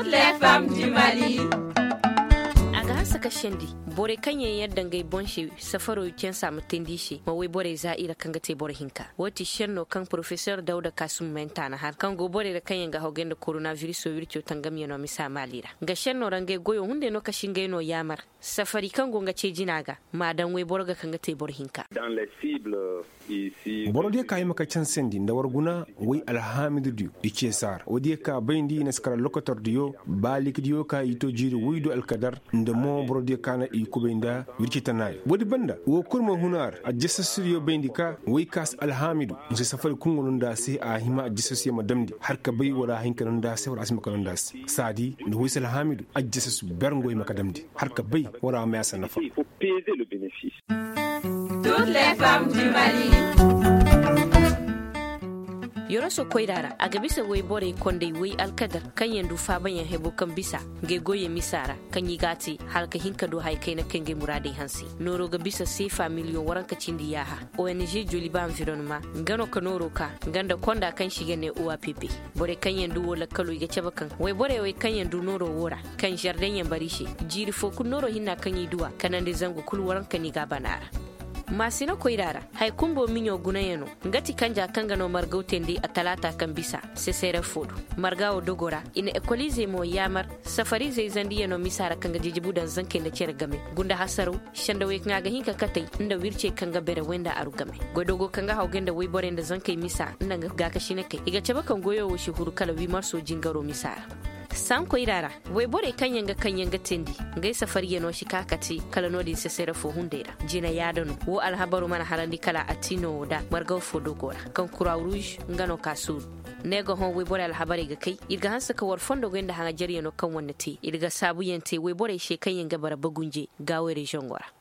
les femmes du Mali. Saka shendi bore kanye yadda ngai bonshi safaro ken samu tindishi ma wai bore za'ira kan gate bore hinka wati shenno kan professeur Dauda Kasum mentana har kan go bore da kanye ga hogen da coronavirus so wircho tangami no misa malira ga shenno range goyo hunde no kashin gaino yamar safari kan go ngace jinaga madan wai borga kan gate bore hinka dans les cibles ici borode kay maka can sendi da warguna wai alhamidu diyo ike sar wadi ka bayndi na skara lokator diyo balik diyo ka ito jiri wido alkadar nda mo borode kana i kubenda wirkitanay wadi banda wo kurma hunar a jassasiyo bayndi ka wai kas alhamidu nse safari kungonun da sai a hima a jassasiyo madamdi har ka bai wala hinkanan da sai wala asima kanan da sadi da wai alhamidu a jassasu berngoy makadamdi har ka bai wala ma yasa nafa il faut peser le bénéfice. Toutes les femmes du Mali. Yoroso koirara aga bisa wai bore konde wai alkadar kan yandu fa banyan hebo kan bisa ge goye misara kan yigati halka hinka do hay kai na kenge murade hansi noro ga bisa sefa miliyon waranka cindi yaha ONG Joliba environnement ngano ka noro ka ganda konda kan shige ne uwa pepe bore kan yandu wala kalo ga ceba kan wai bore wai kan yandu noro wora kan jardin yan barishe jiri fo ku noro hinna kan yiduwa kanande zango kul waranka ni ga banara masina koirara hay kumbo minyo gunayeno ngati kanja kanga no margautendi a talata kan bisa sesere fodo margawo dogora ina ekolize mo yamar safari zai zandiye no misara kanga jijibudan zanke da cere game gunda hasaru shanda we ngaga hinka katai inda wirce kanga bere wenda aru game godogo kanga hawgenda we borenda zanke misa inda ga kashine kai iga ceba kan goyo wo shi huru kala wi marso jingaro misara san koirara wai bore kanyanga tendi ngai safari yano shi kakati kala nodi sesere fo hundera jina yadano wo alhabaru mana harandi kala atino da margaw fo dogora kan kura rouge ngano kasul nego hon wai bore alhabari ga kai irga hansa ka war fondo genda hanga jariya no kan wonnati irga sabu yente wai bore she kanyanga bara bagunje gawe region gora